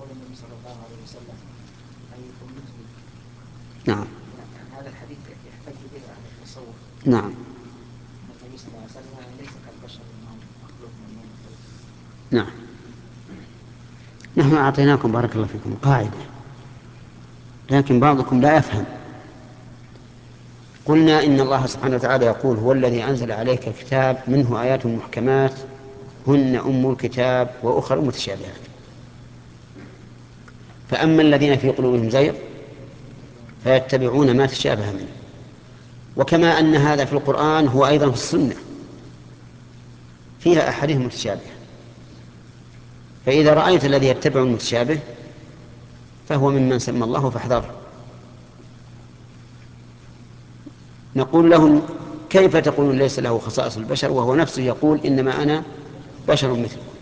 قول النبي صلى الله عليه وسلم أيكم مثلي. نعم. يعني هذا الحديث يحتج به أهل التصوف. نعم. النبي صلى الله عليه وسلم يعني ليس كالبشر إنهم مخلوق من نور. نعم. نحن أعطيناكم بارك الله فيكم قاعدة، لكن بعضكم لا يفهم. قلنا إن الله سبحانه وتعالى يقول: هو الذي أنزل عليك كتاب منه آيات محكمات هن أم الكتاب وأخر متشابهات. فأما الذين في قلوبهم زيغ فيتبعون ما تشابه منه. وكما أن هذا في القرآن هو أيضا في السنة فيها أحاديث متشابهة. فإذا رأيت الذي يتبع المتشابه فهو ممن سمى الله فاحذره. نقول لهم: كيف تقول ليس له خصائص البشر وهو نفسه يقول إنما أنا بشر مثلكم؟